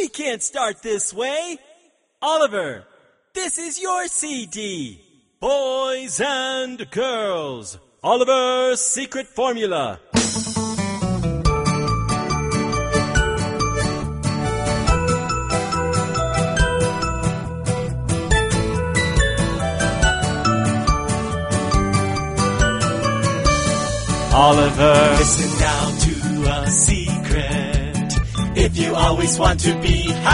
We can't start this way. Oliver, this is your CD. Boys and girls, Oliver's Secret Formula. Oliver, listen now to a secret. If you always want to be